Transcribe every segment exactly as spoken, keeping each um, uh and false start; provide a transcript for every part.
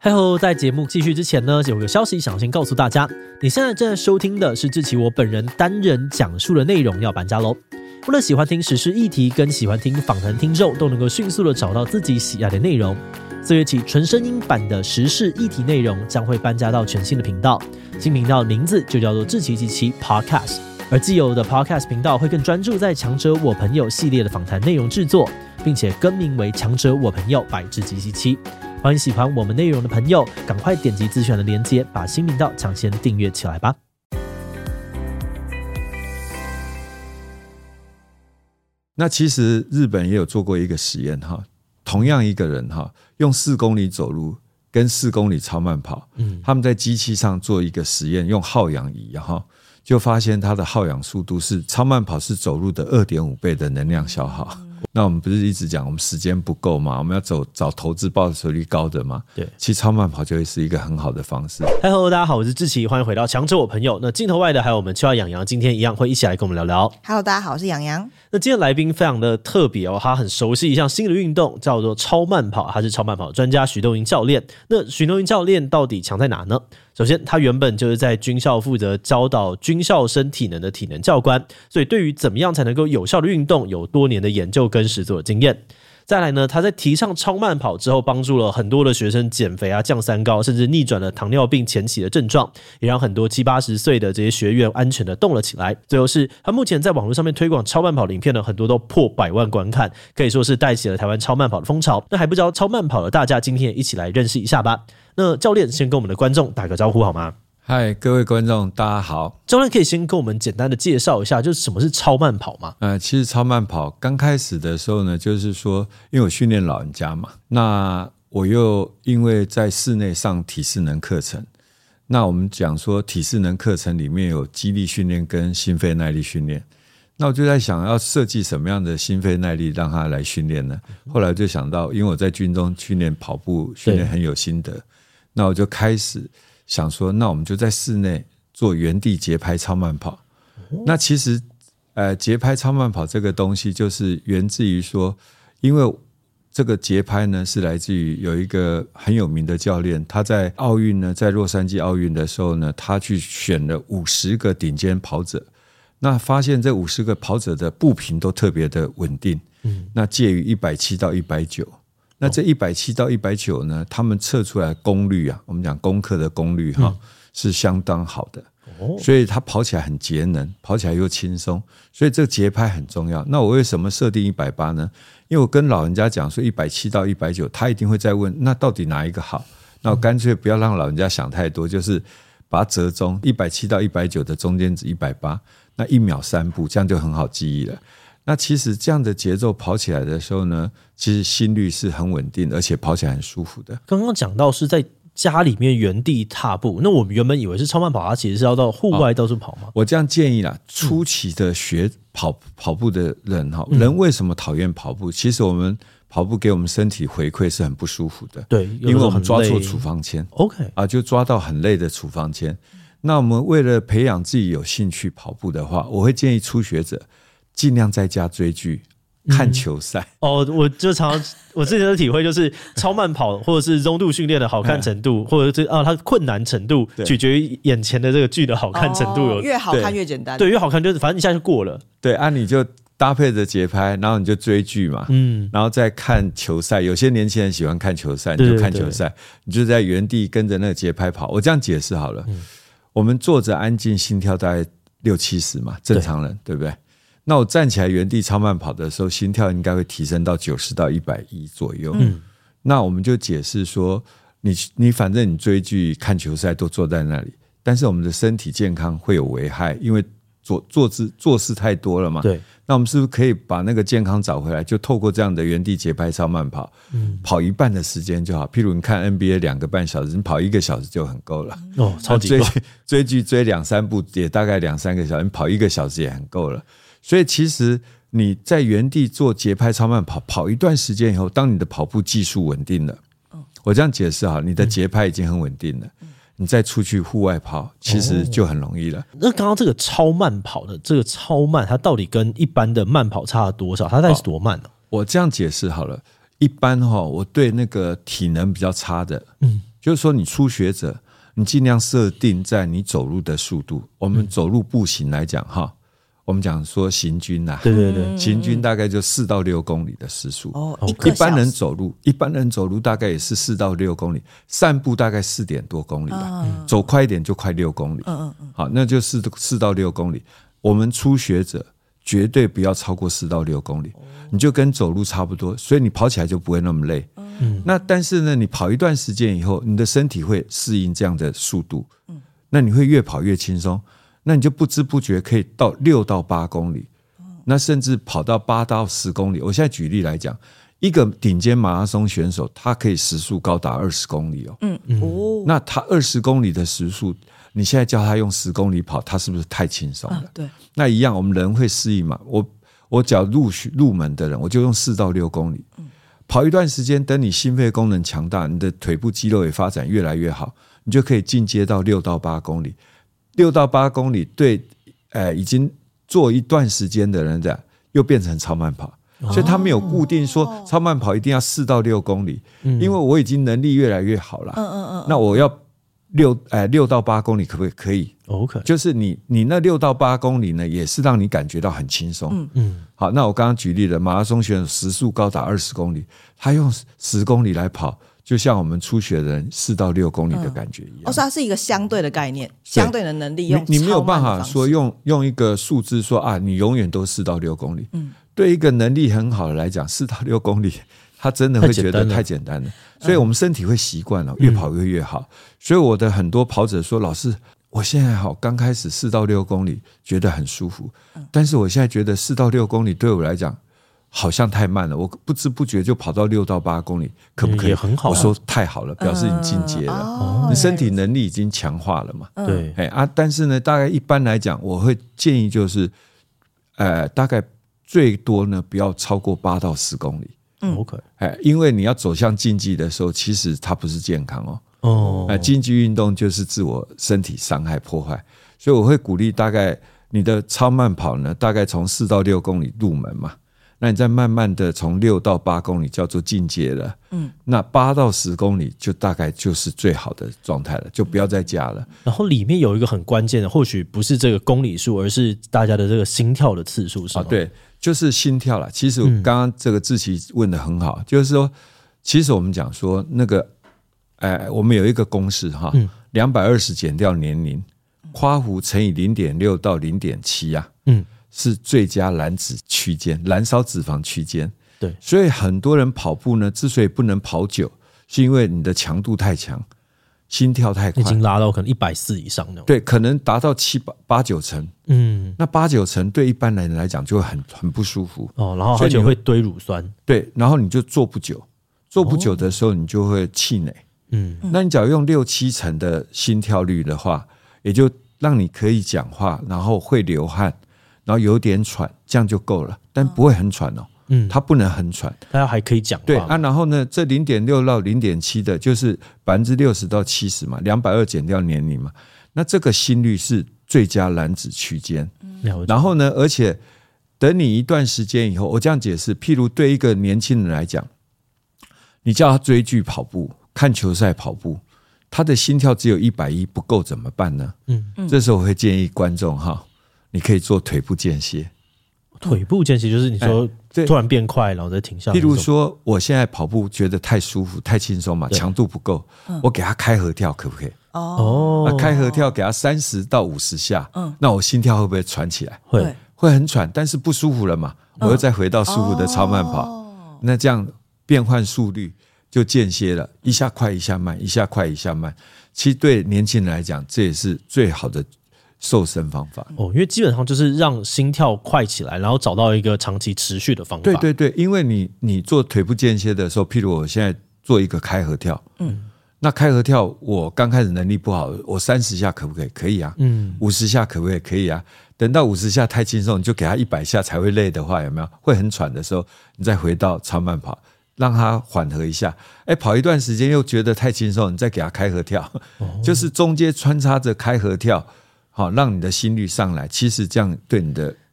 嗨吼，在节目继续之前呢，有个消息想先告诉大家，你现在正在收听的是志祺我本人单人讲述的内容要搬家咯。为了喜欢听时事议题跟喜欢听访谈听众都能够迅速的找到自己喜爱的内容，四月起纯声音版的时事议题内容将会搬家到全新的频道，新频道的名字就叫做志祺七七 Podcast， 而既有的 Podcast 频道会更专注在强者我朋友系列的访谈内容制作，并且更名为强者我朋友 by 志祺七七。欢迎喜欢我们内容的朋友赶快点击资讯的连结，把新频道抢先订阅起来吧。 那其实日本也有做过一个实验，同样一个人用四公里走路跟四公里超慢跑，嗯、他们在机器上做一个实验，用耗氧仪，就发现他的耗氧速度是超慢跑是走路的 二点五 倍的能量消耗。那我们不是一直讲我们时间不够吗？我们要走找投资报酬率高的吗？对，其实超慢跑就会是一个很好的方式。 嗨吼，大家好，我是志祺，欢迎回到强者我朋友。那镜头外的还有我们秋雅洋洋，今天一样会一起来跟我们聊聊。 Hello， 大家好，我是洋洋。 那今天来宾非常的特别哦，他很熟悉一项新的运动，叫做超慢跑，他是超慢跑专家许东营教练。那许东营教练到底强在哪呢？首先，他原本就是在军校负责教导军校生体能的体能教官，所以对于怎么样才能够有效的运动，有多年的研究跟实作的经验。再来呢，他在提倡超慢跑之后，帮助了很多的学生减肥啊、降三高，甚至逆转了糖尿病前期的症状，也让很多七八十岁的这些学员安全的动了起来。最后是他目前在网络上面推广超慢跑的影片呢，很多都破百万观看，可以说是带起了台湾超慢跑的风潮。那还不知道超慢跑的大家，今天也一起来认识一下吧。那教练先跟我们的观众打个招呼好吗？ 嗨，各位观众大家好。 教练可以先跟我们简单的介绍一下，就是什么是超慢跑吗？ 呃，其实超慢跑刚开始的时候呢，就是说因为我训练老人家嘛，那我又因为在室内上体适能课程，那我们讲说体适能课程里面有肌力训练跟心肺耐力训练，那我就在想要设计什么样的心肺耐力让他来训练呢？后来就想到，因为我在军中训练跑步训练很有心得，那我就开始想说，那我们就在室内做原地节拍超慢跑。那其实呃，节拍超慢跑这个东西就是源自于说，因为这个节拍呢是来自于有一个很有名的教练，他在奥运呢，在洛杉矶奥运的时候呢，他去选了五十个顶尖跑者，那发现这五十个跑者的步频都特别的稳定，嗯，那介于一百七到一百九。那这一百七到一百九呢，他们测出来的功率啊，我们讲功课的功率哈、嗯，是相当好的，所以他跑起来很节能，跑起来又轻松，所以这个节拍很重要。那我为什么设定一百八呢？因为我跟老人家讲说一百七到一百九，他一定会再问，那到底哪一个好？那我干脆不要让老人家想太多，就是把它折中，一百七到一百九的中间值一百八，那一秒三步，这样就很好记忆了。那其实这样的节奏跑起来的时候呢，其实心率是很稳定，而且跑起来很舒服的。 刚刚讲到是在家里面原地踏步，那我们原本以为是超慢跑，它其实是要到户外到处跑吗？ 哦、我这样建议啦，初期的学跑跑步的人哈、嗯，人为什么讨厌跑步？其实我们跑步给我们身体回馈是很不舒服的， 对， 因为我们抓错处方签 ，OK 啊， 就抓到很累的处方签。那我们为了培养自己有兴趣跑步的话，我会建议初学者尽量在家追剧。看球赛、 嗯、哦，我就常常我之前的体会就是超慢跑或者是中度训练的好看程度，嗯、或者是啊它困难程度取决于眼前的这个剧的好看程度有、 哦、越好看越简单， 对，越好看就是反正一下就过了。 对啊，你就搭配着节拍，然后你就追剧嘛，嗯，然后再看球赛。有些年轻人喜欢看球赛，你就看球赛，你就在原地跟着那个节拍跑。我这样解释好了，嗯、我们坐着安静，心跳大概六七十嘛，正常人 对, 对不对？那我站起来原地超慢跑的时候，心跳应该会提升到九十到一百一左右。嗯，那我们就解释说，你你反正你追剧看球赛都坐在那里，但是我们的身体健康会有危害，因为做做事做事太多了嘛。对，那我们是不是可以把那个健康找回来？就透过这样的原地节拍超慢跑，嗯，跑一半的时间就好。譬如你看 N B A 两个半小时，你跑一个小时就很够了。 哦，超级够。 追追剧追两三部也大概两三个小时，你跑一个小时也很够了。所以其实你在原地做节拍超慢跑，跑一段时间以后，当你的跑步技术稳定了，我这样解释好，你的节拍已经很稳定了，你再出去户外跑，其实就很容易了。哦、 那刚刚这个超慢跑的这个超慢，它到底跟一般的慢跑差了多少？它大概是多慢呢、啊？ 我这样解释好了，一般哈、哦，我对那个体能比较差的，嗯， 就是说你初学者，你尽量设定在你走路的速度。我们走路步行来讲哈，我们讲说行军啊， 对对对， 行军大概就四到六公里的时速。 哦， 一般人走路，一般人走路大概也是四到六公里，散步大概四点多公里吧，嗯、走快一点就快六公里。嗯嗯嗯，好，那就四四到六公里。我们初学者绝对不要超过四到六公里，你就跟走路差不多，所以你跑起来就不会那么累。嗯，那但是呢，你跑一段时间以后，你的身体会适应这样的速度，嗯，那你会越跑越轻松，那你就不知不觉可以到六到八公里，那甚至跑到八到十公里。我现在举例来讲，一个顶尖马拉松选手，他可以时速高达二十公里哦，嗯哦，那他二十公里的时速。你现在叫他用十公里跑，他是不是太轻松了？啊、 对， 那一样，我们人会适应嘛。我我只要入入门的人，我就用四到六公里，嗯、跑一段时间，等你心肺功能强大，你的腿部肌肉也发展越来越好，你就可以进阶到六到八公里。六到八公里对，呃，已经做一段时间的人的，又变成超慢跑。所以他没有固定说超慢跑一定要四到六公里，嗯、因为我已经能力越来越好了。嗯嗯嗯，那我要。六哎六到八公里可不可以？可以 ，OK， 就是你你那六到八公里呢，也是让你感觉到很轻松。嗯嗯，好，那我刚刚举例了，马拉松选手时速高达二十公里，他用十公里来跑，就像我们初学的人四到六公里的感觉一样。 嗯、哦，所以它是一个相对的概念，相对的能力用你。你没有办法说用用一个数字说啊，你永远都四到六公里。嗯，对一个能力很好的来讲，四到六公里。他真的会觉得太简单了，所以我们身体会习惯了，越跑越越好。所以我的很多跑者说：“老师，我现在好，刚开始四到六公里觉得很舒服，但是我现在觉得四到六公里对我来讲好像太慢了，我不知不觉就跑到六到八公里，可不可以？” 也很好。 我说太好了，表示你进阶了，你身体能力已经强化了嘛。 对， 哎啊，但是呢，大概一般来讲，我会建议就是，呃，大概最多呢不要超过八到十公里。 OK， 哎，因为你要走向竞技的时候，其实它不是健康哦。 哦， 哎，竞技运动就是自我身体伤害破坏，所以我会鼓励大概你的超慢跑呢，大概从四到六公里入门嘛，那你再慢慢的从六到八公里叫做进阶了。嗯，那八到十公里就大概就是最好的状态了，就不要再加了。 然后里面有一个很关键的，或许不是这个公里数，而是大家的这个心跳的次数，是吗？ 啊，对。就是心跳啦。其实刚刚这个志祺问得很好，嗯、就是说，其实我们讲说那个，呃，我们有一个公式哈，两百二十减掉年龄，夸弧乘以零点六到零点七啊，嗯，是最佳燃脂区间，燃烧脂肪区间。 对， 所以很多人跑步呢，之所以不能跑久，是因为你的强度太强。心跳太快， 已经拉到可能一百四以上那种， 对，可能达到七八八九成，嗯，那八九成对一般人来讲就会很很不舒服哦，然后而且会堆乳酸， 对，然后你就做不久，做不久的时候你就会气馁，嗯，那你只要用六七成的心跳率的话，也就让你可以讲话，然后会流汗，然后有点喘，这样就够了，但不会很喘哦。嗯，它不能很喘， 大家还可以讲话。 对啊，然后呢，这零点六到零点七的，就是百分之六十到七十嘛，两百二减掉年龄嘛，那这个心率是最佳燃脂区间。嗯、然后呢，而且等你一段时间以后，我这样解释，譬如对一个年轻人来讲，你叫他追剧跑步、看球赛跑步，他的心跳只有一百一，不够怎么办呢？嗯，这时候我会建议观众哈，你可以做腿部间歇。 腿部间歇就是你说突然变快，然后再停下来。 譬如说，我现在跑步觉得太舒服、太轻松嘛，强度不够，我给他开合跳可不可以？哦，那开合跳给他三十到五十下，嗯，那我心跳会不会喘起来？ 会， 会很喘，但是不舒服了嘛，我又再回到舒服的超慢跑，哦、那这样变换速率就间歇了，一下快一下慢，一下快一下慢。其实对年轻人来讲，这也是最好的瘦身方法哦，因为基本上就是让心跳快起来，然后找到一个长期持续的方法。 对对对，因为你你做腿部间歇的时候，譬如我现在做一个开合跳，嗯，那开合跳我刚开始能力不好，我三十下可不可以？可以啊，嗯，五十下可不可以？可以啊。等到五十下太轻松，你就给他一百下才会累的话，有没有？会很喘的时候，你再回到超慢跑，让他缓和一下。哎，跑一段时间又觉得太轻松，你再给他开合跳，哦、就是中间穿插着开合跳。好，让你的心率上来，其实这样对你的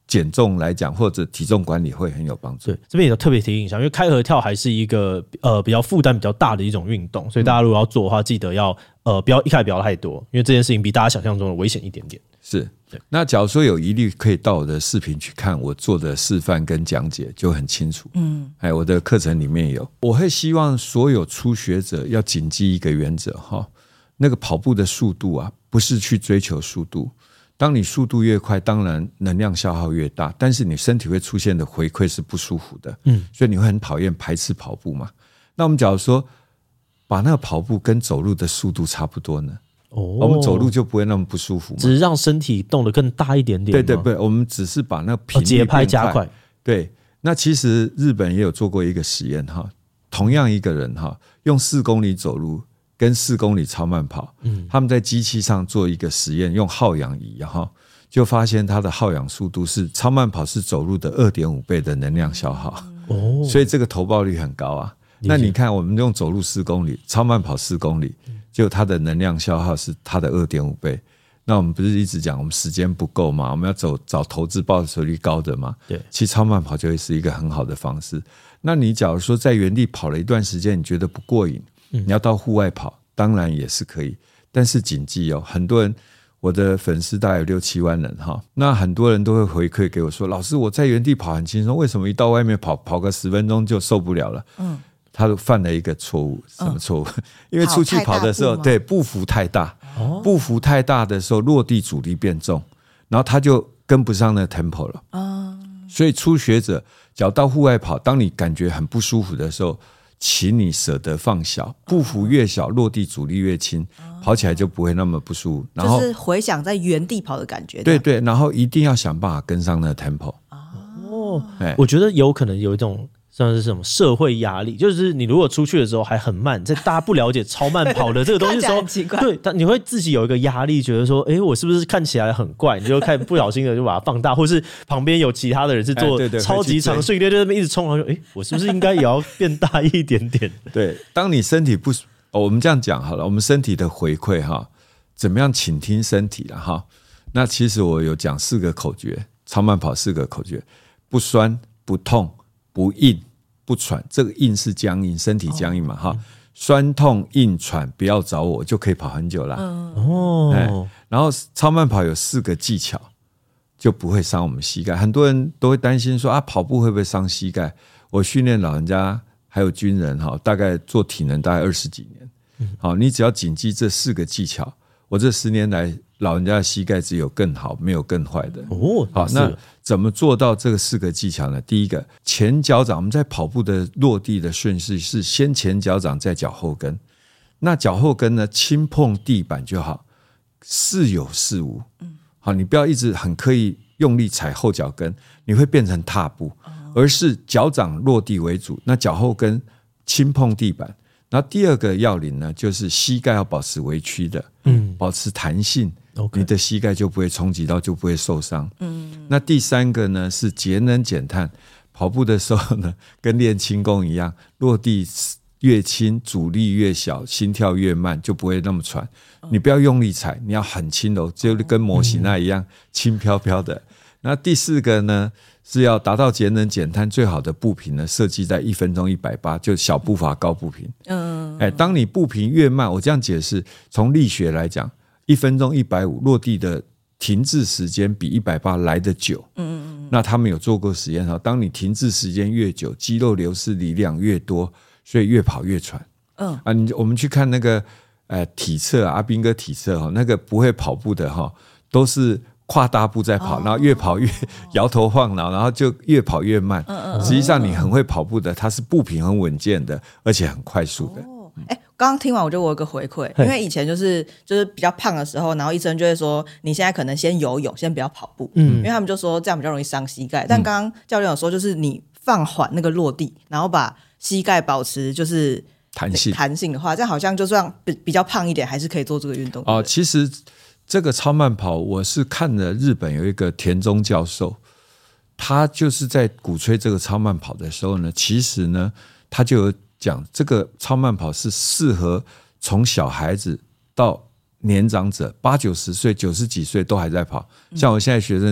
减重来讲，或者体重管理会很有帮助。 对，这边也要特别提醒一下，因为开合跳还是一个呃比较负担比较大的一种运动，所以大家如果要做的话，记得要呃不要一开始不要太多，因为这件事情比大家想象中的危险一点点。 是，那假如说有疑虑，可以到我的视频去看我做的示范跟讲解，就很清楚。嗯，哎，我的课程里面有，我会希望所有初学者要谨记一个原则哈，那个跑步的速度啊，不是去追求速度。当你速度越快，当然能量消耗越大，但是你身体会出现的回馈是不舒服的，嗯，所以你会很讨厌排斥跑步嘛。那我们假如说把那个跑步跟走路的速度差不多呢，哦，我们走路就不会那么不舒服嘛， 只是让身体动得更大一点点。 对对对，我们只是把那个频率节拍加快。 对，那其实日本也有做过一个实验哈，同样一个人哈，用四公里走路跟四公里超慢跑，嗯，他们在机器上做一个实验，用耗氧仪哈，就发现它的耗氧速度是超慢跑是走路的 二点五 倍的能量消耗，哦，所以这个投报率很高啊。那你看，我们用走路四公里，超慢跑四公里，就它的能量消耗是它的 二点五 倍。那我们不是一直讲我们时间不够吗？我们要走找投资报酬率高的吗？对，其实超慢跑就会是一个很好的方式。那你假如说在原地跑了一段时间，你觉得不过瘾，你要到户外跑，当然也是可以，但是谨记哦，很多人，我的粉丝大概有六七万人哈，那很多人都会回馈给我说，老师我在原地跑很轻松，为什么一到外面跑跑个十分钟就受不了了？嗯，他犯了一个错误，什么错误？嗯、因为出去跑的时候，对步幅太大，哦、步幅太大的时候，落地阻力变重，然后他就跟不上那个 tempo 了。哦、所以初学者，只要到户外跑，当你感觉很不舒服的时候，请你舍得放小，步幅越小，落地阻力越轻，跑起来就不会那么不舒服。然后就是回想在原地跑的感觉。 对对，然后一定要想办法跟上那个 tempo。 哦，我觉得有可能有一种像是什么社会压力，就是你如果出去的时候还很慢，在大家不了解超慢跑的这个东西的时候，对，但你会自己有一个压力，觉得说，哎，我是不是看起来很怪？你就看不小心的就把它放大，或是旁边有其他的人是做超级长训练，就在那边一直冲，然后说，哎，我是不是应该也要变大一点点？ 对，当你身体不，哦，我们这样讲好了，我们身体的回馈哈，怎么样倾听身体了哈？那其实我有讲四个口诀，超慢跑四个口诀：不酸、不痛、不硬。不喘，这个硬是僵硬，身体僵硬嘛哈、哦，酸痛硬喘不要找我，就可以跑很久啦。哦，然后超慢跑有四个技巧，就不会伤我们膝盖。很多人都会担心说啊，跑步会不会伤膝盖？我训练老人家还有军人哈，大概做体能大概二十几年。好，你只要谨记这四个技巧，我这十年来老人家的膝盖只有更好，没有更坏的。哦，好，那怎么做到这个四个技巧呢？第一个，前脚掌，我们在跑步的落地的顺序是先前脚掌，再脚后跟。那脚后跟呢，轻碰地板就好，似有似无。好，你不要一直很刻意用力踩后脚跟，你会变成踏步，而是脚掌落地为主，那脚后跟轻碰地板。然后第二个要领呢，就是膝盖要保持微曲的，嗯，保持弹性。Okay. 你的膝盖就不会冲击到，就不会受伤。嗯，那第三个呢是节能减碳，跑步的时候呢，跟练轻功一样，落地越轻，阻力越小，心跳越慢，就不会那么喘。嗯、你不要用力踩，你要很轻柔，就跟模型那一样、嗯、轻飘飘的。那第四个呢是要达到节能减碳，最好的步频呢设计在一分钟一百八，就小步伐高步频。嗯，哎，当你步频越慢，我这样解释，从力学来讲。一分钟一百五落地的停滞时间比一百八来得久。嗯嗯嗯。那他们有做过实验，当你停滞时间越久，肌肉流失力量越多，所以越跑越喘。嗯啊，你我们去看那个呃体测阿兵哥体测那个不会跑步的哈，都是跨大步在跑，然后越跑越摇头晃脑，然后就越跑越慢。嗯嗯。实际上你很会跑步的，它是步频很稳健的，而且很快速的。 哎，刚刚听完我就我有个回馈，因为以前就是就是比较胖的时候，然后医生就会说你现在可能先游泳，先不要跑步，嗯，因为他们就说这样比较容易伤膝盖。但刚刚教练有说，就是你放缓那个落地，然后把膝盖保持就是弹性弹性的话，这样好像就算比比较胖一点，还是可以做这个运动。 哦，其实这个超慢跑，我是看了日本有一个田中教授，他就是在鼓吹这个超慢跑的时候呢，其实呢，他就有。讲这个超慢跑是适合从小孩子到年长者，八九十岁、九十几岁都还在跑。像我现在学生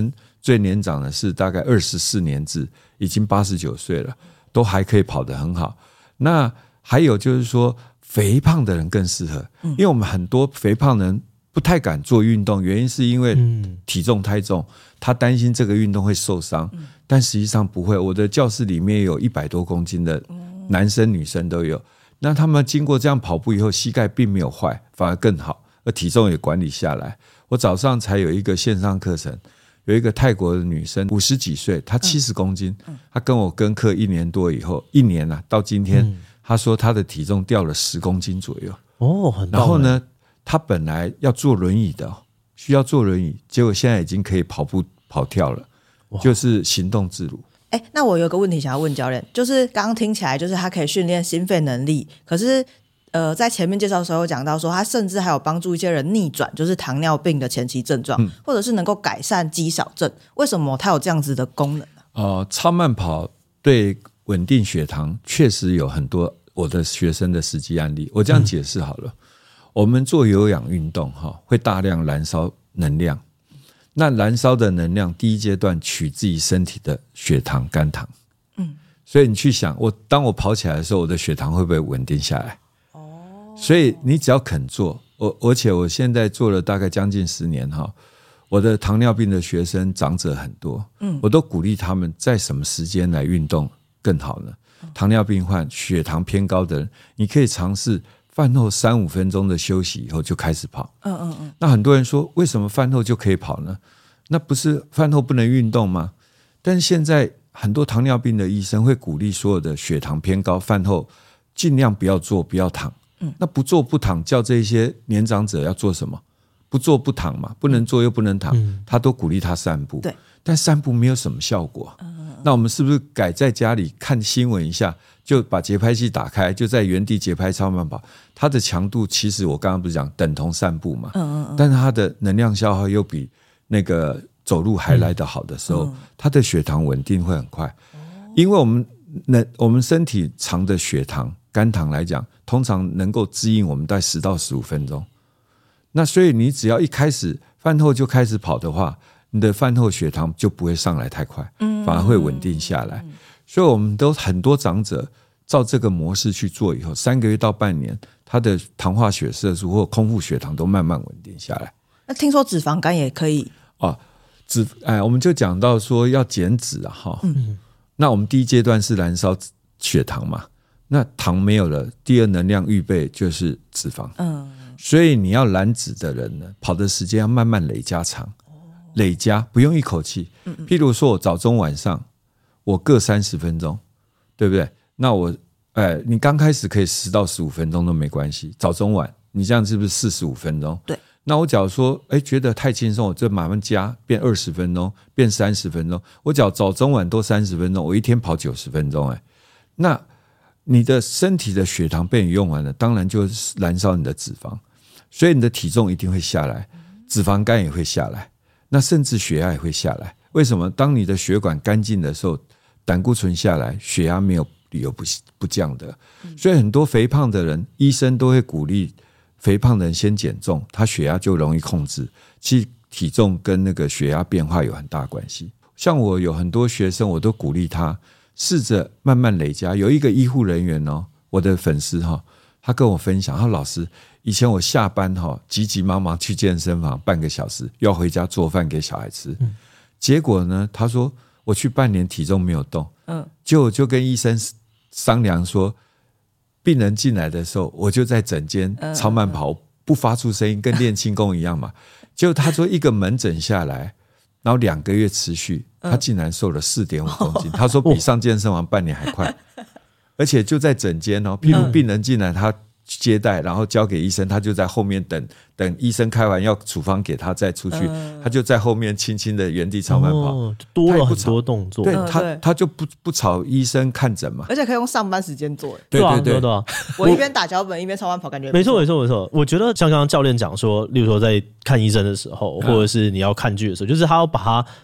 最年长的是大概二十四年制，已经八十九岁了，都还可以跑得很好。那还有就是说肥胖的人更适合，因为我们很多肥胖人不太敢做运动，原因是因为体重太重，他担心这个运动会受伤，但实际上不会。我的教室里面有一百多公斤的男生女生都有，那他们经过这样跑步以后，膝盖并没有坏，反而更好，而体重也管理下来。我早上才有一个线上课程，有一个泰国的女生五十几岁，她七十公斤，她跟我跟课一年多以后，一年啊到今天，她说她的体重掉了十公斤左右。 哦，很大。 然后呢，她本来要坐轮椅的，需要坐轮椅，结果现在已经可以跑步跑跳了，就是行动自如。 哎，那我有个问题想要问教练，就是刚刚听起来就是他可以训练心肺能力，可是呃，在前面介绍的时候有讲到说，他甚至还有帮助一些人逆转，就是糖尿病的前期症状，嗯、或者是能够改善肌少症。为什么它有这样子的功能呢？ 呃，超慢跑对稳定血糖确实有很多我的学生的实际案例。我这样解释好了，嗯、我们做有氧运动哈，会大量燃烧能量。那燃烧的能量，第一阶段取自于身体的血糖、肝糖。嗯，所以你去想，我当我跑起来的时候，我的血糖会不会稳定下来？哦，所以你只要肯做，我而且我现在做了大概将近十年哈，我的糖尿病的学生长者很多，嗯，我都鼓励他们在什么时间来运动更好呢？糖尿病患、血糖偏高的人，你可以尝试饭后三五分钟的休息以后就开始跑。嗯嗯嗯。那很多人说，为什么饭后就可以跑呢？那不是饭后不能运动吗？但是现在很多糖尿病的医生会鼓励所有的血糖偏高，饭后尽量不要坐，不要躺。嗯。那不坐不躺，叫这些年长者要做什么？不坐不躺嘛，不能坐又不能躺，嗯、他都鼓励他散步。对。但散步没有什么效果。嗯。那我们是不是改在家里看新闻一下，就把节拍器打开，就在原地节拍超慢跑？它的强度其实我刚刚不是讲等同散步嘛，嗯嗯嗯，但是它的能量消耗又比那个走路还来得好的时候，嗯、它的血糖稳定会很快。哦、因为我们能我们身体藏的血糖、肝糖来讲，通常能够支应我们大概十到十五分钟。那所以你只要一开始饭后就开始跑的话，你的饭后血糖就不会上来太快，嗯、反而会稳定下来。嗯、所以我们都很多长者照这个模式去做以后，三个月到半年，他的糖化血色素或空腹血糖都慢慢稳定下来。 那听说脂肪肝也可以哦，脂哎，我们就讲到说要减脂啊，哈，嗯，那我们第一阶段是燃烧血糖嘛，那糖没有了，第二能量预备就是脂肪，嗯，所以你要燃脂的人呢，跑的时间要慢慢累加长。累加不用一口气，譬如说我早中晚上我各三十分钟，对不对？那我哎，你刚开始可以十到十五分钟都没关系，早中晚你这样是不是四十五分钟？对。那我假如说哎觉得太轻松，我就慢慢加，变二十分钟，变三十分钟。我只要早中晚都三十分钟，我一天跑九十分钟，哎，那你的身体的血糖被你用完了，当然就是燃烧你的脂肪，所以你的体重一定会下来，脂肪肝也会下来。那甚至血压也会下来，为什么？当你的血管干净的时候，胆固醇下来，血压没有理由 不, 不降的。所以很多肥胖的人，医生都会鼓励肥胖的人先减重，他血压就容易控制。其实体重跟那个血压变化有很大关系。像我有很多学生，我都鼓励他试着慢慢累加。有一个医护人员哦，我的粉丝哈、哦，他跟我分享，他说老师，以前我下班哈，急急忙忙去健身房半个小时，要回家做饭给小孩吃。嗯、结果呢，他说我去半年体重没有动，嗯，结果就跟医生商量说，病人进来的时候，我就在诊间超慢跑，嗯、不发出声音，跟练轻功一样嘛。结果他说一个门诊下来，然后两个月持续，他竟然瘦了四点五公斤。嗯、他说比上健身房半年还快，而且就在诊间哦，譬如病人进来，他接待，然后交给医生，他就在后面等等医生开完药处方给他再出去，嗯、他就在后面轻轻的原地超慢跑， 哦、多了很多动作。 对，他他就不不吵医生看诊嘛， 而且可以用上班时间做。 对对 对, 对, 对、啊、 我一边打脚本一边超慢跑，感觉没错没错没错。我觉得像刚刚教练讲说，例如说在看医生的时候，或者是你要看剧的时候，就是他要把它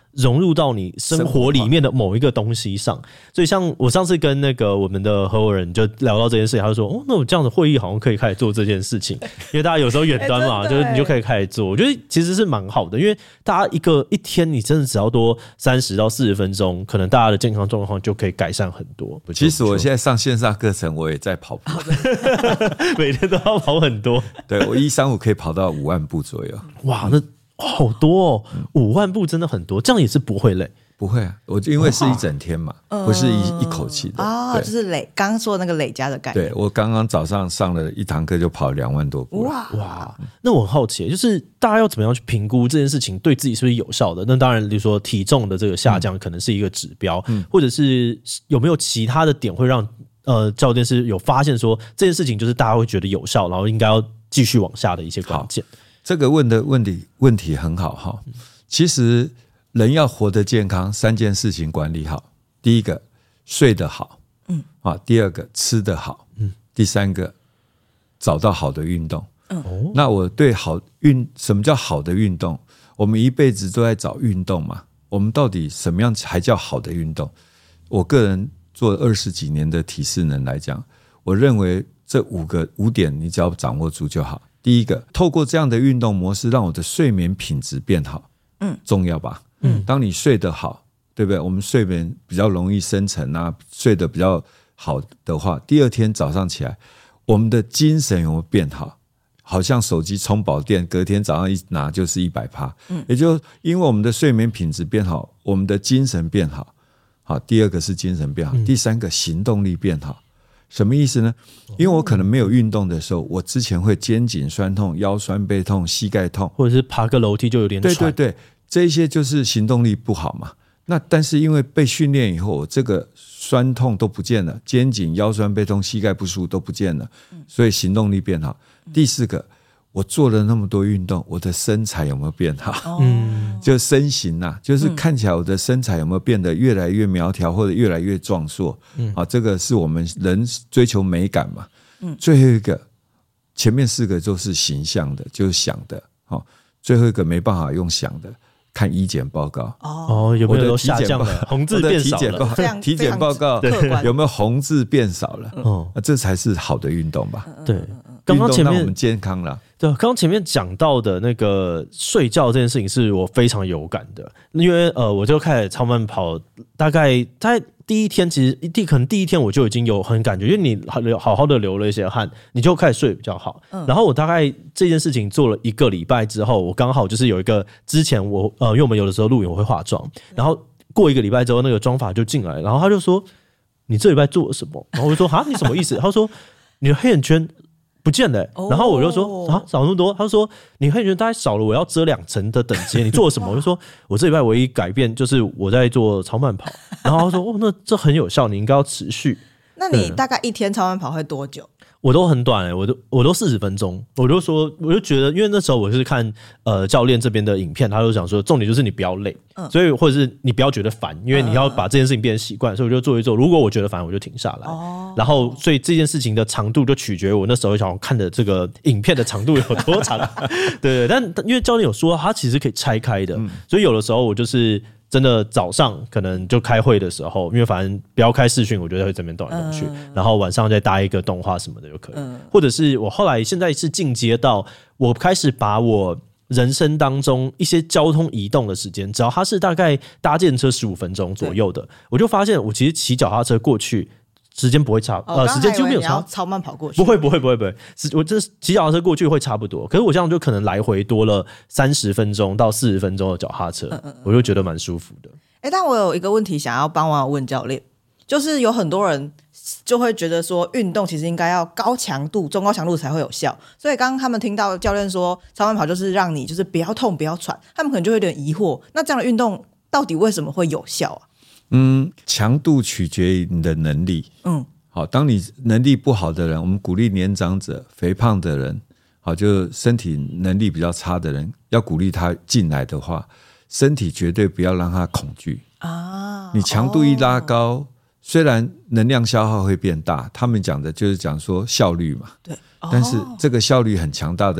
融入到你生活里面的某一个东西上。所以像我上次跟那个我们的合伙人就聊到这件事情，他就说哦，那我这样的会议好像可以开始做这件事情，因为大家有时候远端嘛、欸、就是你就可以开始做。我觉得其实是蛮好的，因为大家一个一天你真的只要多三十到四十分钟，可能大家的健康状况就可以改善很多。 其实我现在上线上课程我也在跑步每天都要跑很多。 对，我一三五可以跑到五万步左右。 哇，那好多哦，五万步真的很多，这样也是不会累。 不会啊，我因为是一整天嘛，哦、不是 一, 一口气的哦，就是累，刚刚说的那个累加的概念。 对，我刚刚早上上了一堂课就跑两万多步。 哇哇，那我很好奇，就是大家要怎么样去评估这件事情对自己是不是有效的？那当然，比如说体重的这个下降可能是一个指标，嗯、或者是有没有其他的点会让呃教练是有发现说这件事情就是大家会觉得有效，然后应该要继续往下的一些关键。 这个问的问题问题很好哈，其实人要活得健康，三件事情管理好。第一个，睡得好，嗯，啊，第二个吃得好，嗯，第三个，找到好的运动。嗯，那我对好运，什么叫好的运动？我们一辈子都在找运动嘛，我们到底什么样才叫好的运动？我个人做二十几年的体适能来讲，我认为这五个五点你只要掌握住就好。第一个，透过这样的运动模式，让我的睡眠品质变好，嗯，重要吧？嗯，当你睡得好，对不对？我们睡眠比较容易深沉啊，睡得比较好的话，第二天早上起来，我们的精神有没有变好？好像手机充饱电，隔天早上一拿就是一百趴。嗯，也就因为我们的睡眠品质变好，我们的精神变好。好，第二个是精神变好，第三个行动力变好。什么意思呢？因为我可能没有运动的时候，我之前会肩颈酸痛、腰酸背痛、膝盖痛， 或者是爬个楼梯就有点喘。 对对对，这些就是行动力不好嘛。那但是因为被训练以后，我这个酸痛都不见了，肩颈、腰酸背痛、膝盖不舒服都不见了，所以行动力变好。第四个，我做了那么多运动，我的身材有没有变好？嗯，就身形啊，就是看起来我的身材有没有变得越来越苗条或者越来越壮硕？嗯，啊，这个是我们人追求美感嘛。嗯，最后一个，前面四个都是形象的，就是想的。好，最后一个没办法用想的，看医检报告。 哦，有没有下降了？红字变少了？ 体检报告有没有红字变少了？哦，这才是好的运动吧？ 对。刚刚前面我们健康了， 对，刚刚前面讲到的那个睡觉这件事情是我非常有感的，因为呃，我就开始超慢跑，大概在第一天，其实第可能第一天我就已经有很感觉，因为你好好的流了一些汗，你就开始睡比较好。嗯、然后我大概这件事情做了一个礼拜之后，我刚好就是有一个之前我呃，因为我们有的时候录影我会化妆，然后过一个礼拜之后，那个妆发就进来，然后他就说：“你这礼拜做了什么？”然后我就说：“哈，你什么意思？”他说：“你的黑眼圈不见了、欸。然后我就说啊，少那么多。他说你黑眼圈大概少了，我要遮两层的等级。你做了什么？我就说我这礼拜唯一改变就是我在做超慢跑。然后他说哦，那这很有效，你应该要持续。 那你大概一天超慢跑会多久？ 我都很短、欸、我都我都四十分钟，我就说我就觉得，因为那时候我是看呃教练这边的影片，他就讲说重点就是你不要累，嗯、所以或者是你不要觉得烦，因为你要把这件事情变成习惯，所以我就做一做。如果我觉得烦，我就停下来。哦、然后所以这件事情的长度就取决于我那时候想看的这个影片的长度有多长。对对，但因为教练有说他其实可以拆开的，嗯、所以有的时候我就是真的早上可能就开会的时候，因为反正不要开视讯，我觉得会这边动来动去，嗯、然后晚上再搭一个动画什么的就可以。嗯、或者是我后来现在是进阶到我开始把我人生当中一些交通移动的时间，只要它是大概搭电车十五分钟左右的，我就发现我其实骑脚踏车过去时间不会差， 哦、 呃，时间几乎没有差， 超慢跑过去， 不会，不会，不会，不会，我这骑脚踏车过去会差不多，可是我这样就可能来回多了三十分钟到四十分钟的脚踏车，嗯嗯嗯我就觉得蛮舒服的。 哎、欸，但我有一个问题想要帮网友问教练，就是有很多人就会觉得说，运动其实应该要高强度、中高强度才会有效，所以刚刚他们听到教练说超慢跑就是让你就是不要痛、不要喘，他们可能就会有点疑惑，那这样的运动到底为什么会有效啊？ 嗯，强度取决于你的能力。嗯，好，当你能力不好的人，我们鼓励年长者、肥胖的人，好，就身体能力比较差的人，要鼓励他进来的话，身体绝对不要让他恐惧啊。你强度一拉高，哦、虽然能量消耗会变大，他们讲的就是讲说效率嘛，对，哦、但是这个效率很强大的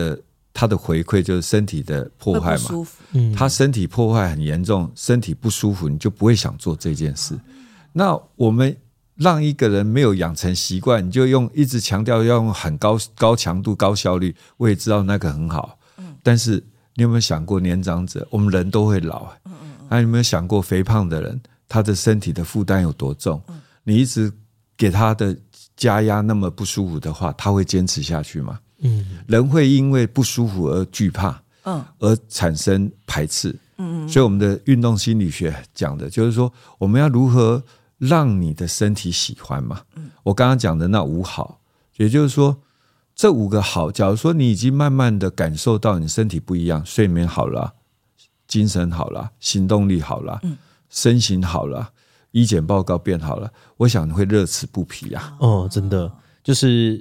他的回馈就是身体的破坏嘛，嗯，他身体破坏很严重，身体不舒服，你就不会想做这件事。那我们让一个人没有养成习惯，你就用一直强调要用很高高强度、高效率，我也知道那个很好，嗯，但是你有没有想过年长者，我们人都会老，嗯嗯，那你有没有想过肥胖的人，他的身体的负担有多重？嗯，你一直给他的加压那么不舒服的话，他会坚持下去吗？嗯，人会因为不舒服而惧怕，嗯，而产生排斥，嗯嗯，所以我们的运动心理学讲的就是说，我们要如何让你的身体喜欢嘛。嗯，我刚刚讲的那五好，也就是说，这五个好，假如说你已经慢慢的感受到你身体不一样，睡眠好了，精神好了，行动力好了，嗯，身形好了，医检报告变好了，我想你会乐此不疲啊。 哦，真的就是。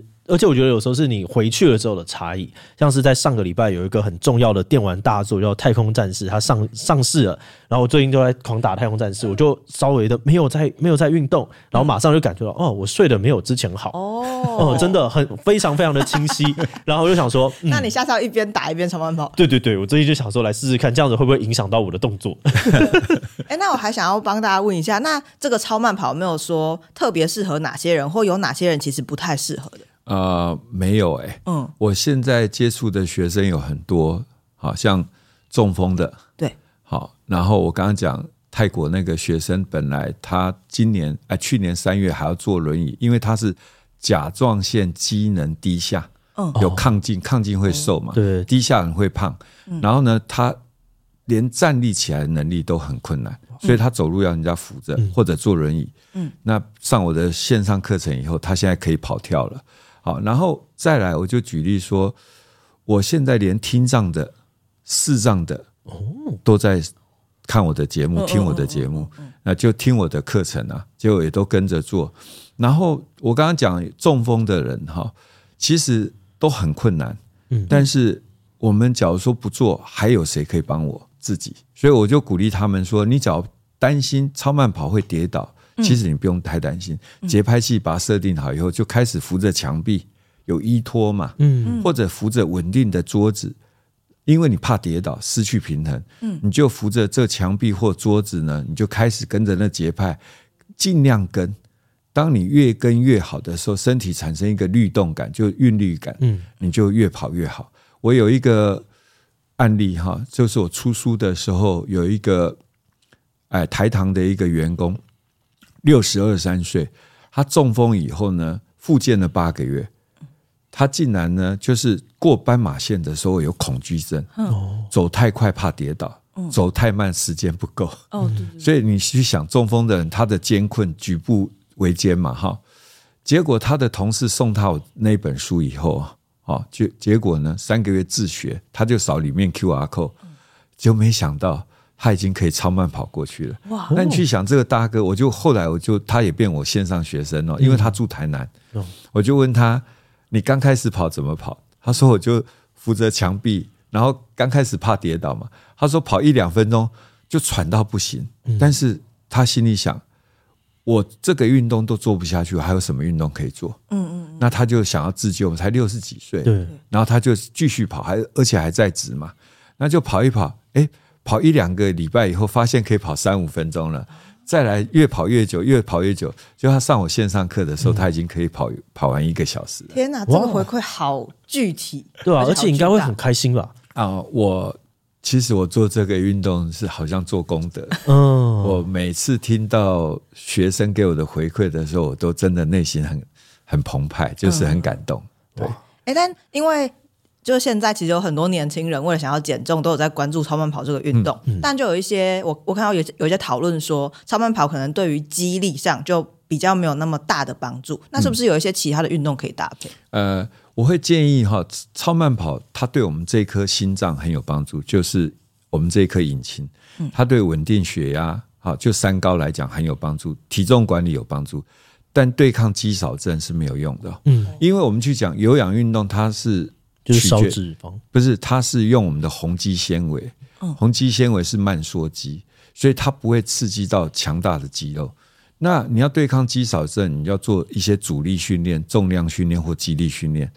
而且我觉得有时候是你回去了之后的差异，像是在上个礼拜有一个很重要的电玩大作叫《太空战士》，它上上市了，然后我最近就在狂打《太空战士》，我就稍微的没有在没有在运动，然后马上就感觉到哦，我睡得没有之前好哦、呃，真的很非常非常的清晰，然后我就想说，嗯、 那你下次要一边打一边超慢跑？ 对对对，我最近就想说来试试看，这样子会不会影响到我的动作？ 哎、欸，那我还想要帮大家问一下，那这个超慢跑有没有说特别适合哪些人，或有哪些人其实不太适合的？ 呃，没有哎、欸，嗯，我现在接触的学生有很多，好像中风的， 对， 好，然后我刚刚讲泰国那个学生，本来他今年哎、呃、去年三月还要坐轮椅，因为他是甲状腺机能低下，嗯，有亢进，亢进会瘦嘛， 对， 低下很会胖，嗯、然后呢，他连站立起来的能力都很困难，所以他走路要人家扶着、嗯、或者坐轮椅，嗯，那上我的线上课程以后，他现在可以跑跳了。好，然后再来，我就举例说，我现在连听障的、视障的都在看我的节目、听我的节目，那就听我的课程啊，结果也都跟着做。然后我刚刚讲中风的人哈，其实都很困难，但是我们假如说不做，还有谁可以帮我自己？所以我就鼓励他们说，你只要担心超慢跑会跌倒。其实你不用太担心，节拍器把它设定好以后，就开始扶着墙壁，有依托嘛，嗯，或者扶着稳定的桌子，因为你怕跌倒失去平衡，嗯，你就扶着这墙壁或桌子呢，你就开始跟着那节拍，尽量跟。当你越跟越好的时候，身体产生一个律动感，就韵律感，嗯，你就越跑越好。我有一个案例哈，就是我出书的时候，有一个哎台糖的一个员工。六十二三岁，他中风以后呢，复健了八个月，他竟然呢，就是过斑马线的时候有恐惧症，嗯、走太快怕跌倒，嗯、走太慢时间不够。哦，对对，所以你去想，中风的人他的艰困，举步维艰嘛，哈。结果他的同事送他我那本书以后，哦，就结果呢，三个月自学，他就扫里面 Q R code， 就没想到。他已经可以超慢跑过去了。哇！那你去想这个大哥，我就后来我就他也变我线上学生了，因为他住台南，嗯、我就问他：你刚开始跑怎么跑？他说：我就扶着墙壁，然后刚开始怕跌倒嘛。他说跑一两分钟就喘到不行，嗯、但是他心里想：我这个运动都做不下去，我还有什么运动可以做？嗯嗯。那他就想要自救，才六十几岁，对。然后他就继续跑，还而且还在职嘛，那就跑一跑，哎。跑一两个礼拜以后，发现可以跑三五分钟了，再来越跑越久，越跑越久。就他上我线上课的时候，嗯、他已经可以跑跑完一个小时了。 天哪，这个回馈好具体， 对啊，而且应该会很开心吧？ 啊、呃，我其实我做这个运动是好像做功德。嗯，我每次听到学生给我的回馈的时候，我都真的内心很很澎湃，就是很感动。嗯、对， 哎，但因为。就是现在其实有很多年轻人为了想要减重都有在关注超慢跑这个运动、嗯嗯、但就有一些我我看到有有一些讨论说超慢跑可能对于肌力上就比较没有那么大的帮助，那是不是有一些其他的运动可以搭配？ 呃，我会建议哈，超慢跑它对我们这一颗心脏很有帮助，就是我们这一颗引擎，它对稳定血压好就三高来讲很有帮助，体重管理有帮助，但对抗肌少症是没有用的。嗯，因为我们去讲有氧运动，它是就是烧脂肪， 不是，它是用我们的红肌纤维，嗯、红肌纤维是慢缩肌，所以它不会刺激到强大的肌肉。那你要对抗肌少症，你要做一些阻力训练、重量训练或肌力训练。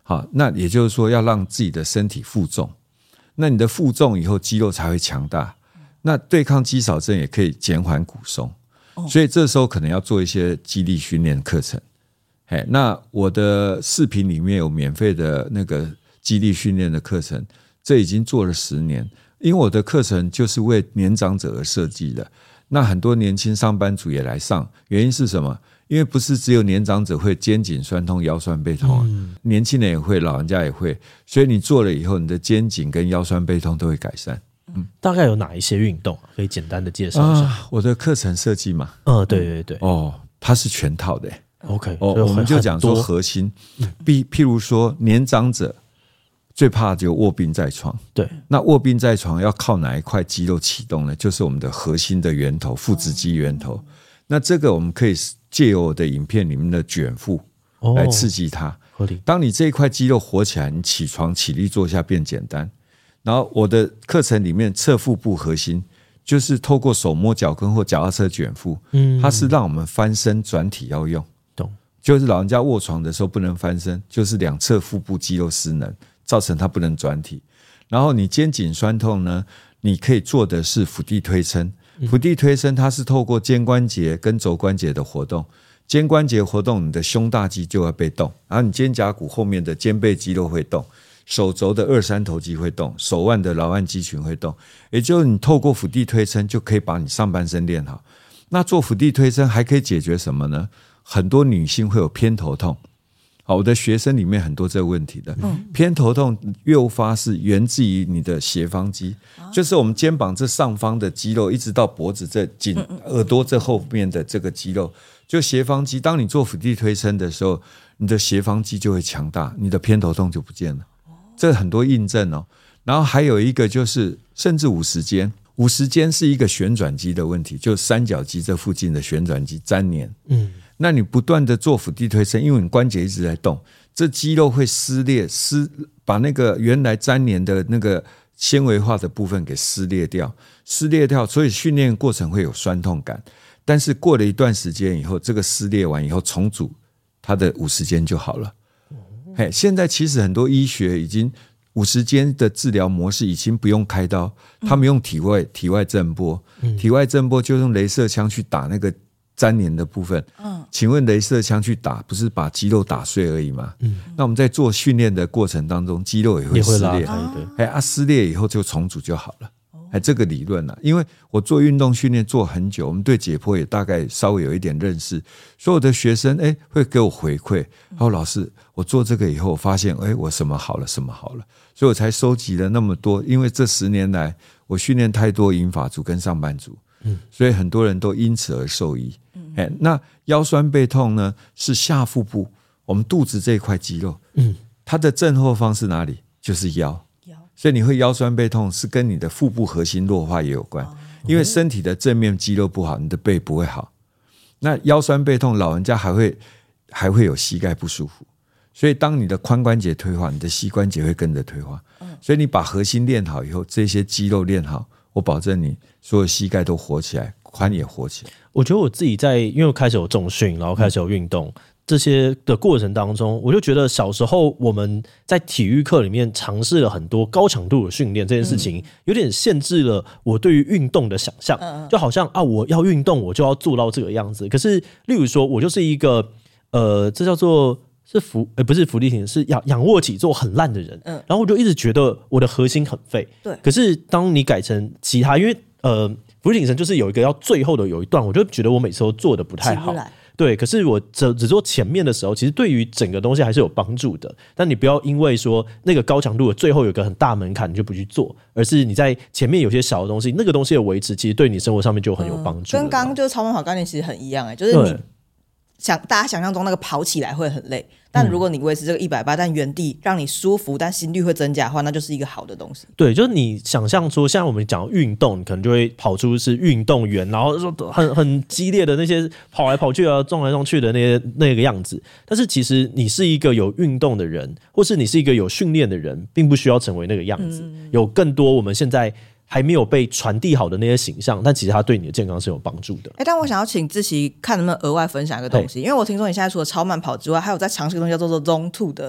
好，那也就是说要让自己的身体负重，那你的负重以后肌肉才会强大，那对抗肌少症也可以减缓骨松，所以这时候可能要做一些肌力训练课程。那我的视频里面有免费的那个肌力训练的课程，这已经做了十年，因为我的课程就是为年长者而设计的，那很多年轻上班族也来上，原因是什么？因为不是只有年长者会肩颈酸痛腰酸背痛、啊嗯、年轻人也会，老人家也会，所以你做了以后你的肩颈跟腰酸背痛都会改善。 嗯，大概有哪一些运动可以简单的介绍一下、 啊、我的课程设计嘛， 嗯，对对对， 哦，它是全套的、欸、 OK、 哦、我们就讲说核心，譬譬如说年长者最怕就卧病在床，对，那卧病在床要靠哪一块肌肉启动呢？就是我们的核心的源头，腹直肌源头。那这个我们可以借由我的影片里面的卷腹来刺激它。哦、当你这一块肌肉活起来，你起床起立坐下变简单。然后我的课程里面侧腹部核心，就是透过手摸脚跟或脚踏车卷腹，嗯，它是让我们翻身转体要用。懂，就是老人家卧床的时候不能翻身，就是两侧腹部肌肉失能，造成它不能转体。然后你肩颈酸痛呢，你可以做的是伏地推撑。伏地推撑它是透过肩关节跟肘关节的活动，肩关节活动，你的胸大肌就要被动，然后你肩胛骨后面的肩背肌肉会动，手肘的二三头肌会动，手腕的桡腕肌群会动，也就是你透过伏地推撑就可以把你上半身练好。那做伏地推撑还可以解决什么呢？很多女性会有偏头痛，好，我的学生里面很多这个问题的、嗯、偏头痛诱发是源自于你的斜方肌、啊、就是我们肩膀这上方的肌肉一直到脖子这颈耳朵这后面的这个肌肉，就斜方肌，当你做伏地推撑的时候，你的斜方肌就会强大，你的偏头痛就不见了，这很多印证哦。然后还有一个就是甚至五十肩，五十肩是一个旋转肌的问题，就是三角肌这附近的旋转肌粘连，嗯，那你不断的做伏地推撑，因为你关节一直在动，这肌肉会撕裂，撕把那个原来粘连的那个纤维化的部分给撕裂掉，撕裂掉，所以训练过程会有酸痛感。但是过了一段时间以后，这个撕裂完以后重组，它的五十肩就好了。嘿，现在其实很多医学已经五十肩的治疗模式已经不用开刀，他们用体外体外震波，体外震波就用雷射枪去打那个粘连的部分，嗯，请问雷射枪去打不是把肌肉打碎而已吗？嗯，那我们在做训练的过程当中，肌肉也会撕裂，哎啊，撕裂以后就重组就好了。哎，这个理论啊，因为我做运动训练做很久，我们对解剖也大概稍微有一点认识，所以我的学生哎会给我回馈，然后老师，我做这个以后，我发现哎我什么好了，什么好了，所以我才收集了那么多。因为这十年来，我训练太多银发族跟上班族，嗯，所以很多人都因此而受益。哎，那腰酸背痛呢，是下腹部我们肚子这一块肌肉，嗯，它的正后方是哪里？就是腰。所以你会腰酸背痛是跟你的腹部核心弱化也有关，因为身体的正面肌肉不好，你的背不会好。那腰酸背痛，老人家还会还会有膝盖不舒服，所以当你的髋关节退化，你的膝关节会跟着退化。所以你把核心练好以后，这些肌肉练好，我保证你所有膝盖都活起来，髋也活起来。 我觉得我自己在因为我开始有重训，然后开始有运动、嗯这些的过程当中，我就觉得小时候我们在体育课里面尝试了很多高强度的训练，这件事情有点限制了我对于运动的想象，就好像啊，我要运动我就要做到这个样子。可是，例如说，我就是一个呃，这叫做是伏呃不是伏地挺身，是仰仰卧起坐很烂的人，然后我就一直觉得我的核心很废。对，可是当你改成其他，因为呃伏地挺身就是有一个要最后的有一段，我就觉得我每次都做的不太好。对，可是我只只做前面的时候，其实对于整个东西还是有帮助的。但你不要因为说那个高强度的最后有个很大门槛，你就不去做，而是你在前面有些小的东西，那个东西的维持，其实对你生活上面就很有帮助、嗯。 跟刚刚就是超慢跑概念其实很一样、欸，就是你想大家想象中那个跑起来会很累，但如果你维持这个一百八，但原地让你舒服，但心率会增加的话，那就是一个好的东西。对， 就是你想象说，像我们讲运动，你可能就会跑出是运动员，然后说很很激烈的那些跑来跑去啊、撞来撞去的那些那个样子。但是其实你是一个有运动的人，或是你是一个有训练的人，并不需要成为那个样子。嗯、有更多我们现在还没有被传递好的那些形象，但其实它对你的健康是有帮助的。 欸、但我想要请志祺看能不能额外分享一个东西，因为我听说你现在除了超慢跑之外，还有在尝试一个东西叫做 Zone 二的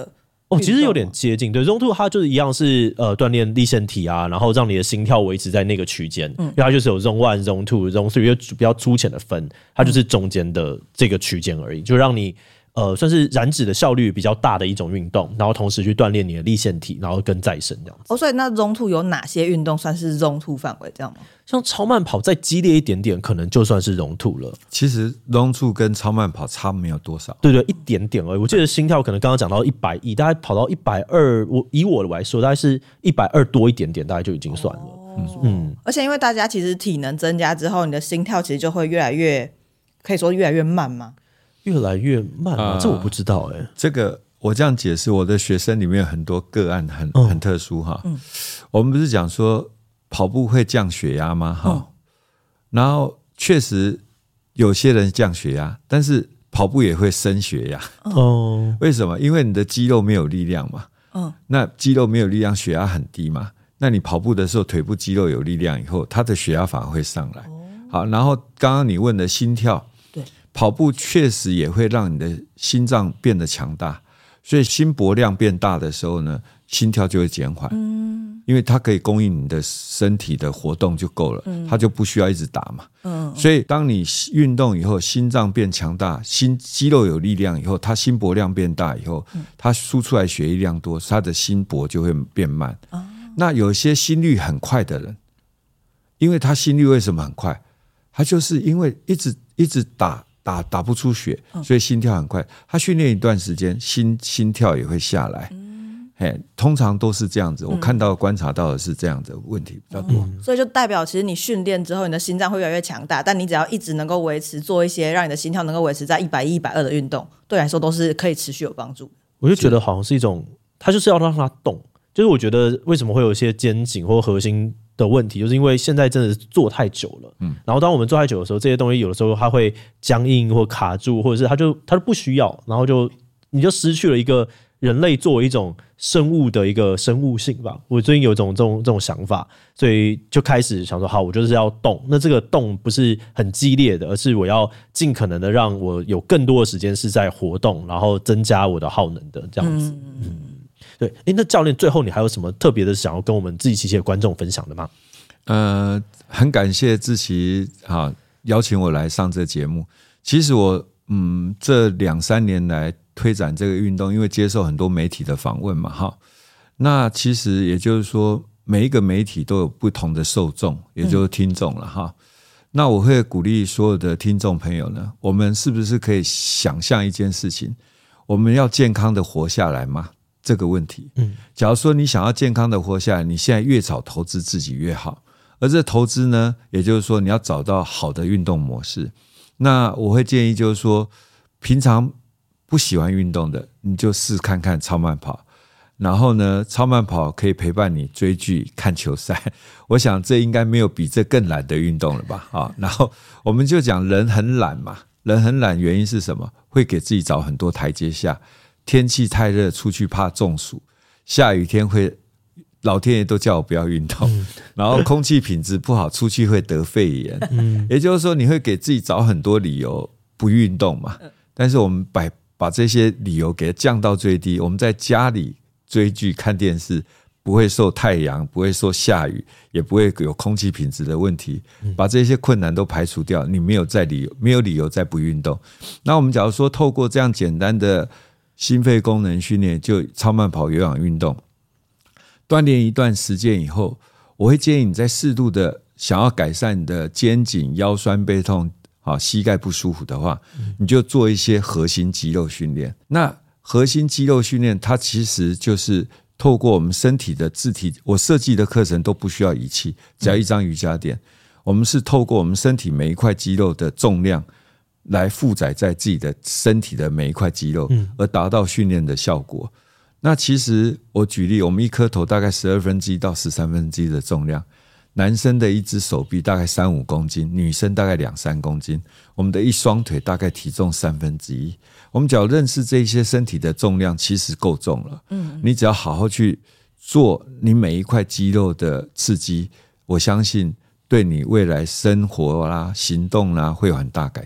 哦，其实有点接近，对 Zone 二它就是一样是呃锻炼立腺体啊，然后让你的心跳维持在那个区间，嗯，因为它就是有 Zone 一 Zone 二 Zone 三，因为比较粗浅的分，它就是中间的这个区间而已，就让你呃算是燃脂的效率比较大的一种运动，然后同时去锻炼你的立腺体，然后跟再生这样子。 哦，所以那 Zone 二有哪些运动算是 Zone 二范围这样吗？ 像超慢跑再激烈一点点，可能就算是Zone 二了。 其实Zone 二跟超慢跑差没有多少， 对对，一点点而已。我记得心跳可能刚刚讲到一百一，大概跑到一百二，我以我来说，大概是一百二多一点点，大概就已经算了。 哦、嗯，而且因为大家其实体能增加之后，你的心跳其实就会越来越，可以说越来越慢吗？ 越来越慢吗？呃、这我不知道哎、欸。 这个我这样解释，我的学生里面有很多个案很、嗯、很特殊哈。嗯、我们不是讲说跑步会降血压吗？哈、嗯。然后确实有些人降血压，但是跑步也会升血压。哦，为什么？因为你的肌肉没有力量嘛。嗯，那肌肉没有力量，血压很低嘛。那你跑步的时候，腿部肌肉有力量以后，它的血压反而会上来。哦、好，然后刚刚你问的心跳， 对， 跑步确实也会让你的心脏变得强大，所以心搏量变大的时候呢，心跳就会减缓。嗯。因为它可以供应你的身体的活动就够了，嗯、它就不需要一直打嘛。嗯、所以当你运动以后，心脏变强大，心肌肉有力量以后，它心搏量变大以后，嗯、它输出来血液量多，它的心搏就会变慢。哦、那有些心率很快的人，因为他心率为什么很快？他就是因为一直一直打打打不出血，所以心跳很快。他训练一段时间，心心跳也会下来。嗯嘿，通常都是这样子，我看到观察到的是这样的问题比较多、 嗯、所以就代表其实你训练之后你的心脏会越来越强大，但你只要一直能够维持做一些让你的心跳能够维持在一百一、一百二的运动，对你来说都是可以持续有帮助。 我就觉得好像是一种，它就是要让它动，就是我觉得为什么会有一些肩颈或核心的问题，就是因为现在真的是做太久了，嗯，然后当我们做太久的时候，这些东西有的时候它会僵硬或卡住，或者是它就它就不需要，然后就你就失去了一个人类作为一种生物的一个生物性吧。我最近有一种这种这种想法，所以就开始想说，好，我就是要动。那这个动不是很激烈的，而是我要尽可能的让我有更多的时间是在活动，然后增加我的耗能的这样子。嗯，嗯对。哎，那教练最后你还有什么特别的想要跟我们志祺七七的观众分享的吗？ 呃，很感谢志祺啊邀请我来上这节目。其实我嗯这两三年来推展这个运动，因为接受很多媒体的访问嘛，哈，那其实也就是说，每一个媒体都有不同的受众，也就是听众了哈。嗯、那我会鼓励所有的听众朋友呢，我们是不是可以想象一件事情？我们要健康的活下来吗？这个问题，嗯，假如说你想要健康的活下来，你现在越早投资自己越好。而这投资呢，也就是说你要找到好的运动模式。那我会建议就是说，平常不喜欢运动的，你就试看看超慢跑。然后呢，超慢跑可以陪伴你追剧、看球赛。我想这应该没有比这更懒的运动了吧？啊，然后我们就讲人很懒嘛，人很懒原因是什么？会给自己找很多台阶下。天气太热，出去怕中暑；下雨天会，老天爷都叫我不要运动。嗯、然后空气品质不好，出去会得肺炎。嗯、也就是说，你会给自己找很多理由不运动嘛。但是我们把把这些理由给它降到最低，我们在家里追剧看电视，不会受太阳，不会受下雨，也不会有空气品质的问题，把这些困难都排除掉，你没有再理由没有理由再不运动。那我们假如说透过这样简单的心肺功能训练，就超慢跑、有氧运动，锻炼一段时间以后，我会建议你在适度的想要改善你的肩颈、腰酸背痛、膝盖不舒服的话，你就做一些核心肌肉训练。那核心肌肉训练，它其实就是透过我们身体的自体，我设计的课程都不需要仪器，只要一张瑜伽垫，我们是透过我们身体每一块肌肉的重量来负载在自己的身体的每一块肌肉，而达到训练的效果。那其实我举例，我们一颗头大概十二分之一到十三分之一的重量，男生的一只手臂大概三五公斤，女生大概两三公斤，我们的一双腿大概体重三分之一。我们只要认识这些身体的重量，其实够重了。嗯，你只要好好去做你每一块肌肉的刺激，我相信对你未来生活啦、行动啦会有很大改善。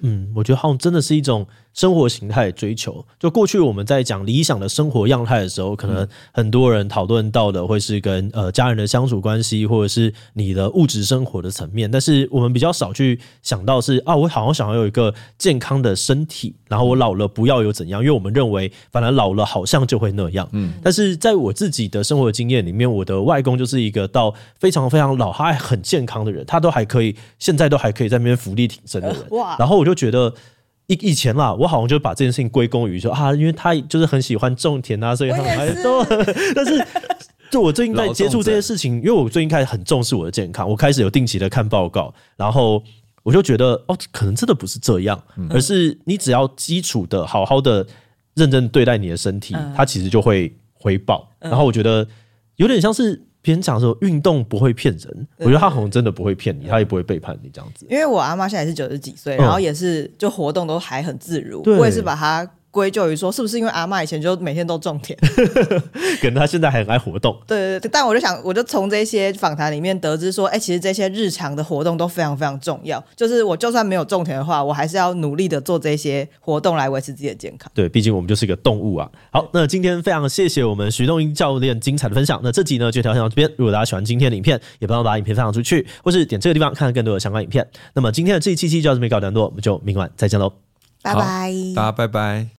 嗯，我觉得好像真的是一种生活形态的追求。就过去我们在讲理想的生活样态的时候，可能很多人讨论到的会是跟呃家人的相处关系，或者是你的物质生活的层面，但是我们比较少去想到是啊，我好像想要有一个健康的身体，然后我老了不要有怎样，因为我们认为反正老了好像就会那样。嗯，但是在我自己的生活经验里面，我的外公就是一个到非常非常老，他还很健康的人，他都还可以，现在都还可以在那边伏地挺身的人。呃、哇！然后我就觉得。以以前啦，我好像就把这件事情归功于说啊，因为他就是很喜欢种田啊，所以他还都。但是，就我最近在接触这些事情，因为我最近开始很重视我的健康，我开始有定期的看报告，然后我就觉得哦，可能真的不是这样，嗯、而是你只要基础的好好的认真对待你的身体，嗯、它其实就会回报。然后我觉得有点像是。别人讲说运动不会骗人，我觉得他好像真的不会骗你，他也不会背叛你这样子。 因为我阿嬷现在是九十几岁，然后也是就活动都还很自如，我也是把它归咎于说，是不是因为阿嬷以前就每天都种田， 可能他现在还很爱活动。 对对对，但我就想，我就从这些访谈里面得知说，哎、欸，其实这些日常的活动都非常非常重要。就是我就算没有种田的话，我还是要努力的做这些活动来维持自己的健康。 对，毕竟我们就是一个动物啊。好，那今天非常谢谢我们徐东英教练精彩的分享。那这集呢就调整到这边。如果大家喜欢今天的影片，也不要把影片分享出去，或是点这个地方看更多的相关影片。那么今天的这一期就到这边告一段落，我们就明晚再见喽， 拜拜， 大家拜拜。